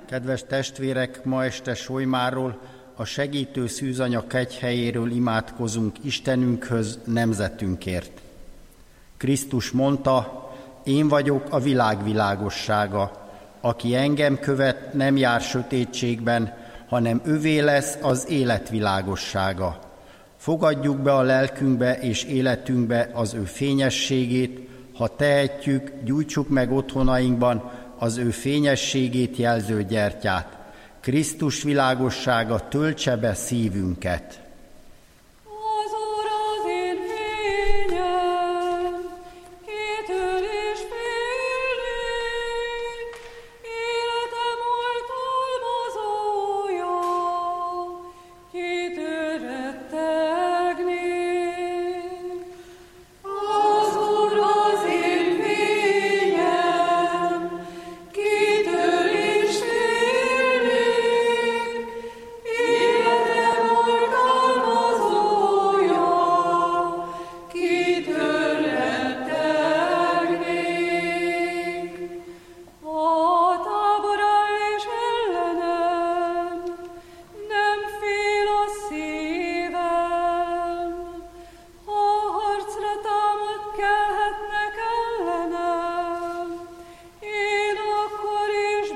Kedves testvérek, ma este Solymáról, a segítő szűzanya kegyhelyéről imádkozunk Istenünkhöz, nemzetünkért. Krisztus mondta, én vagyok a világ világossága. Aki engem követ, nem jár sötétségben, hanem övé lesz az élet világossága. Fogadjuk be a lelkünkbe és életünkbe az ő fényességét, ha tehetjük, gyújtsuk meg otthonainkban az ő fényességét jelző gyertyát. Krisztus világossága töltse be szívünket. Az Úr az én fényem, kitől is félnék, életem oltalmazója, kitől rettegnék. Az Úr az én fényem, kitől is félnék, életem oltalmazója, kitől rettegnék. A tábor áll és ellenem, nem fél a szívem. Ha harcra támad, kelhetnek ellenem, én akkor is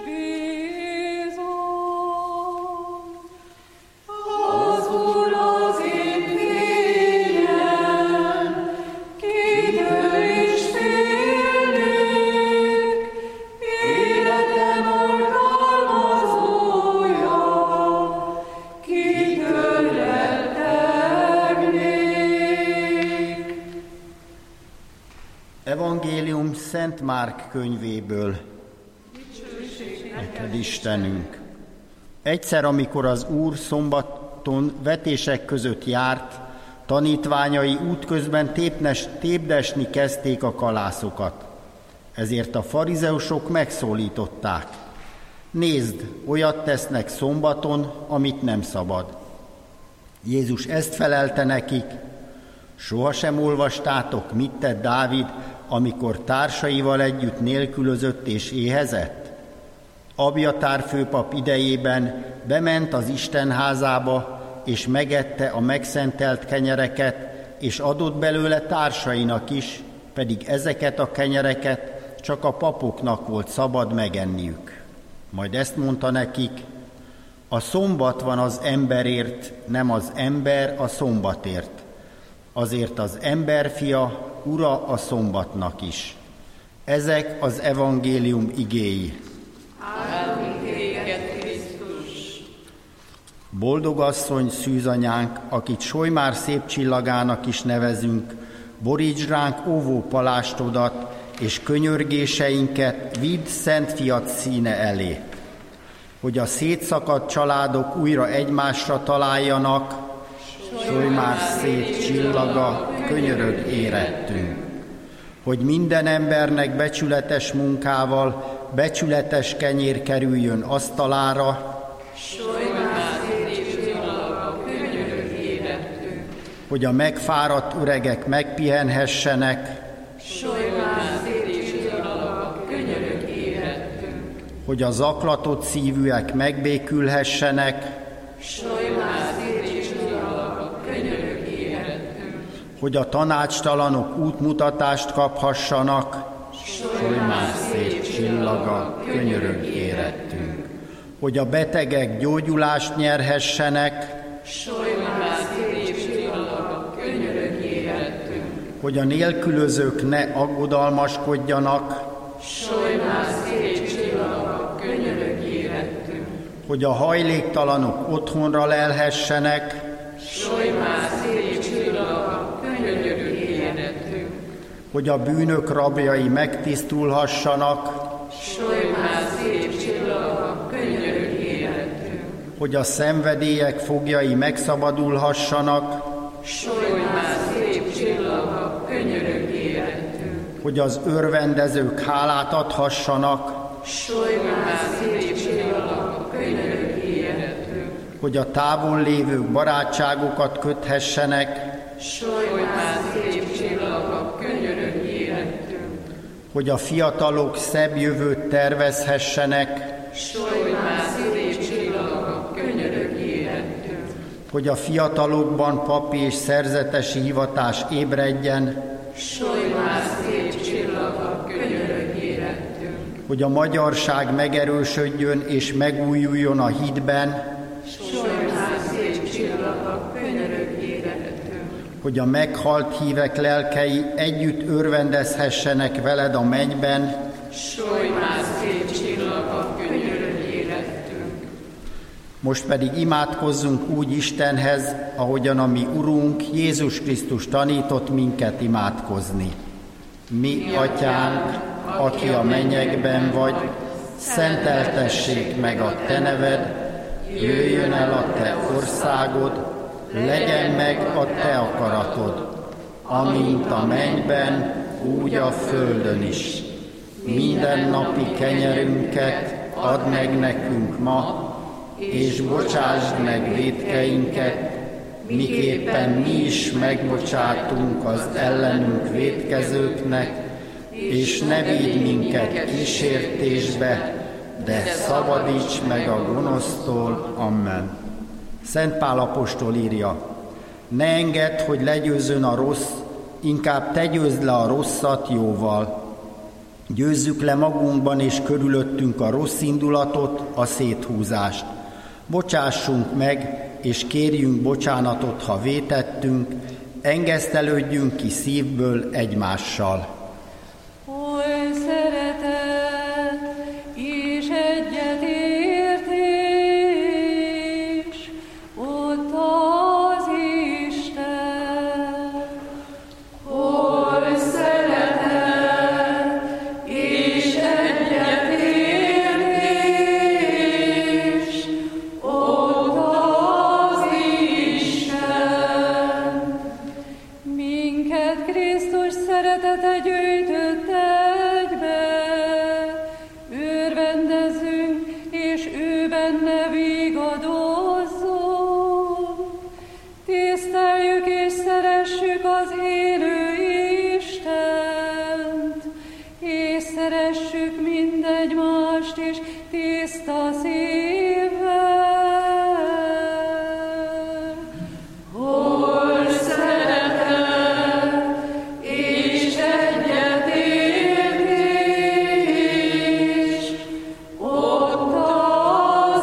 bízom. Az Úr az én fényem, kitől is félnék, életem oltalmazója, kitől rettegnék. Evangélium Szent Márk könyvéből. Neked Istenünk! Egyszer, amikor az Úr szombaton vetések között járt, tanítványai útközben tépdesni kezdték a kalászokat. Ezért a farizeusok megszólították. Nézd, olyat tesznek szombaton, amit nem szabad. Jézus ezt felelte nekik, sohasem olvastátok, mit tett Dávid, amikor társaival együtt nélkülözött és éhezett? Abjatár főpap idejében bement az Isten házába, és megette a megszentelt kenyereket, és adott belőle társainak is, pedig ezeket a kenyereket csak a papoknak volt szabad megenniük. Majd ezt mondta nekik, a szombat van az emberért, nem az ember a szombatért. Azért az emberfia ura a szombatnak is. Ezek az evangélium igéi. Áldunk téged, Krisztus! Boldog asszony, szűzanyánk, akit Solymár szép csillagának is nevezünk, boríts ránk óvó palástodat, és könyörgéseinket vidd Szent Fiad színe elé. Hogy a szétszakadt családok újra egymásra találjanak, Solymár szép csillaga, könyörög érettünk. Hogy minden embernek becsületes munkával becsületes kenyér kerüljön asztalára, Solymár szép csillaga, könyörög érettünk. hogy a megfáradt öregek megpihenhessenek, Solymár szép csillaga, könyörög érettünk. hogy a zaklatott szívűek megbékülhessenek, Solymár szép csillaga, könyörög érettünk. hogy a tanácstalanok útmutatást kaphassanak, Solymár szép csillaga, könyörög érettünk. Hogy a betegek gyógyulást nyerhessenek, Solymár szép csillaga, könyörög érettünk. hogy a nélkülözők ne aggodalmaskodjanak, Solymár szép csillaga, könyörög érettünk. hogy a hajléktalanok otthonra lelhessenek, Solymár szép csillaga, könyörög érettünk. hogy a bűnök rabjai megtisztulhassanak, Solymár szép csillaga, könyörög érettünk. hogy a szenvedélyek foglyai megszabadulhassanak, Solymár szép csillaga, könyörög érettünk. hogy az örvendezők hálát adhassanak, Solymár szép csillaga, könyörög érettünk. hogy a távol lévők barátságokat köthessenek, Solymár szép csillaga, könyörög érettünk. hogy a fiatalok szebb jövőt tervezhessenek, Solj már szép csillagok, könyörögj érettünk. Hogy a fiatalokban papi és szerzetesi hivatás ébredjen, Solj már szép csillagok, könyörögj érettünk. hogy a magyarság megerősödjön és megújuljon a hitben, Solj már szép csillagok, könyörögj érettünk. hogy a meghalt hívek lelkei együtt örvendezhessenek veled a mennyben, Solj már szép csillagok, könyörögj érettünk. most pedig imádkozzunk úgy Istenhez, ahogyan a mi Urunk Jézus Krisztus tanított minket imádkozni. Mi, Atyánk, aki a mennyekben vagy, szenteltessék meg a Te neved, jöjjön el a Te országod, legyen meg a Te akaratod, amint a mennyben, úgy a földön is. Minden napi kenyerünket add meg nekünk ma, és bocsásd meg vétkeinket, miképpen mi is megbocsátunk az ellenünk vétkezőknek, és ne vigy minket kísértésbe, de szabadíts meg a gonosztól. Amen. Szent Pál apostol írja: ne engedd, hogy legyőzzön a rossz, inkább te győzd le a rosszat jóval. Győzzük le magunkban és körülöttünk a rossz indulatot, a széthúzást. Bocsássunk meg, és kérjünk bocsánatot, ha vétettünk, engesztelődjünk ki szívből egymással. Oly szeretet és egyetértés, ott az Isten. Oly szeretet és egyetértés, ott az Isten. Minket Krisztus szeretete gyűjtött egybe, örvendezzünk, és ő benne vigadozzon. Tiszteljük és szeressük az élő Istent, és szeressük mindegymást is tiszta szívvel. Oly szeretet és egyetértés, ott az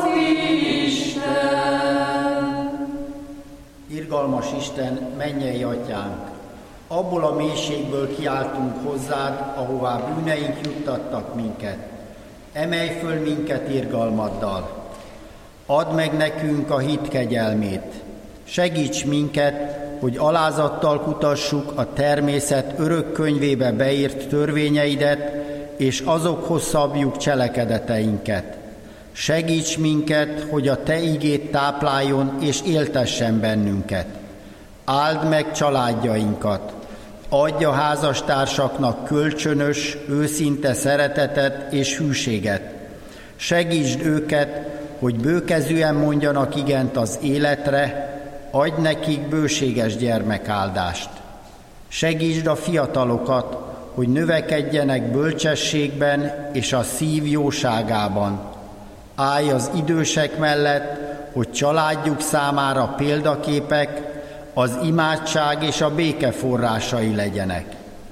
Isten. Irgalmas Isten, mennyei Atyánk, abból a mélységből kiáltunk hozzád, ahová bűneink juttattak minket. Emelj föl minket irgalmaddal. Add meg nekünk a hit kegyelmét. Segíts minket, hogy alázattal kutassuk a természet örök könyvébe beírt törvényeidet, és azokhoz szabjuk cselekedeteinket. Segíts minket, hogy a Te igét tápláljon és éltessen bennünket. Áld meg családjainkat. Adj a házastársaknak kölcsönös, őszinte szeretetet és hűséget. Segítsd őket, hogy bőkezűen mondjanak igent az életre, adj nekik bőséges gyermekáldást. Segítsd a fiatalokat, hogy növekedjenek bölcsességben és a szív jóságában. Állj az idősek mellett, hogy családjuk számára példaképek, az imádság és a béke forrásai legyenek.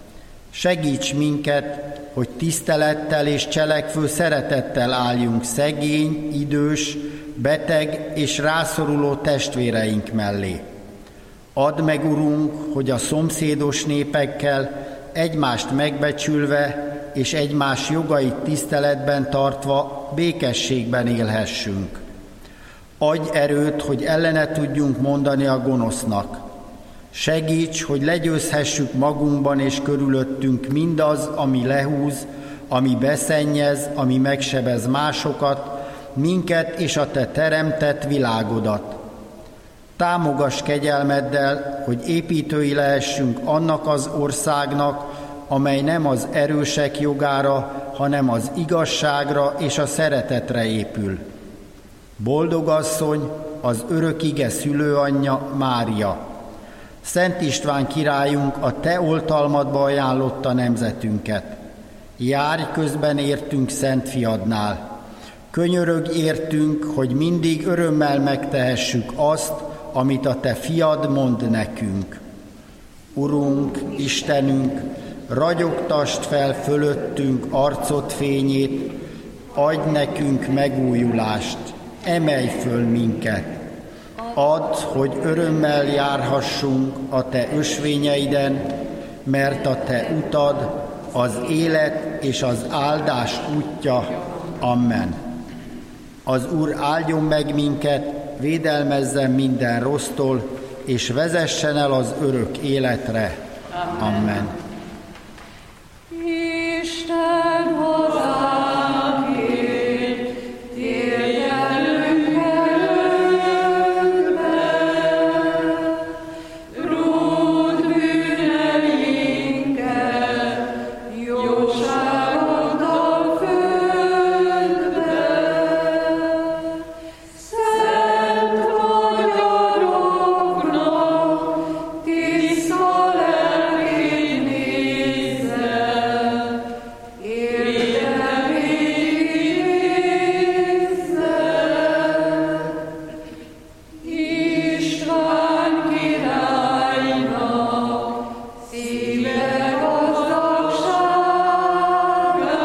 Segíts minket, hogy tisztelettel és cselekvő szeretettel álljunk szegény, idős, beteg és rászoruló testvéreink mellé. Add meg, Urunk, hogy a szomszédos népekkel egymást megbecsülve és egymás jogait tiszteletben tartva békességben élhessünk. Adj erőt, hogy ellene tudjunk mondani a gonosznak. Segíts, hogy legyőzhessük magunkban és körülöttünk mindaz, ami lehúz, ami beszennyez, ami megsebez másokat, minket és a Te teremtett világodat. Támogass kegyelmeddel, hogy építői lehessünk annak az országnak, amely nem az erősek jogára, hanem az igazságra és a szeretetre épül. Boldog asszony, az örök ige szülőanyja, Mária. Szent István királyunk a Te oltalmadba ajánlotta nemzetünket. Járj közben értünk Szent Fiadnál. Könyörögj értünk, hogy mindig örömmel megtehessük azt, amit a Te fiad mond nekünk. Urunk, Istenünk, ragyogtasd fel fölöttünk arcod fényét, adj nekünk megújulást, emelj föl minket. Add, hogy örömmel járhassunk a Te ösvényeiden, mert a Te utad az élet és az áldás útja. Amen. Az Úr áldjon meg minket, védelmezzen minden rossztól, és vezessen el az örök életre. Amen. Isten hozzánk ér, térdelünk előtte, ród bűneinket, jóságoddal földbe. Szent vagy aroknak, tiszta lelkét nézze, István királynak szíve gazdagsága,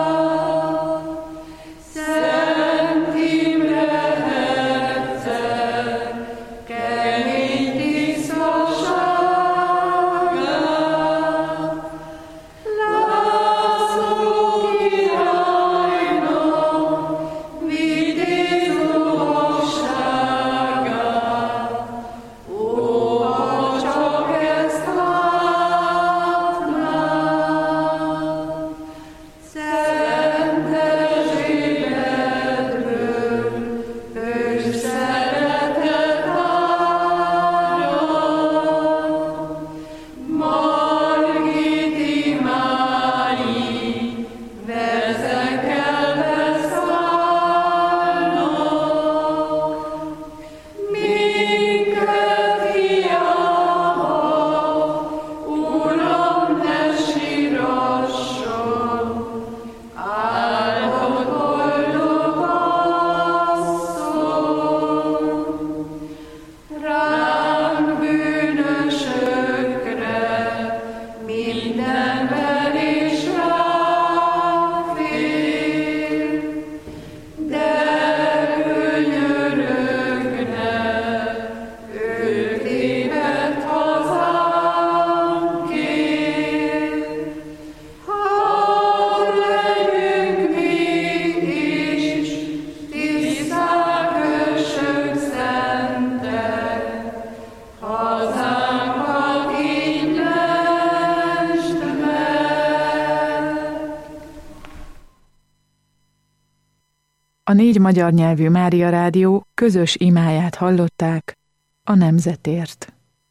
Szent Imre herceg kemény tisztasága, László királynak vitéz lovassága, ó, ha csak ezt látnám! Szent Erzsébetről hős szeretet árad, Margit imái vezekelve szállnak, minket hiába, Uram, ne sírasson, áldott boldog asszony. Ránk bűnösökre minden verés ráfér, de könyörögne, ő tévedt hazánkért. Hadd legyünk mi is tiszták, hősök, szentek, hazánkat így lesd meg. A 4 magyar nyelvű Mária Rádió közös imáját hallották a nemzetért.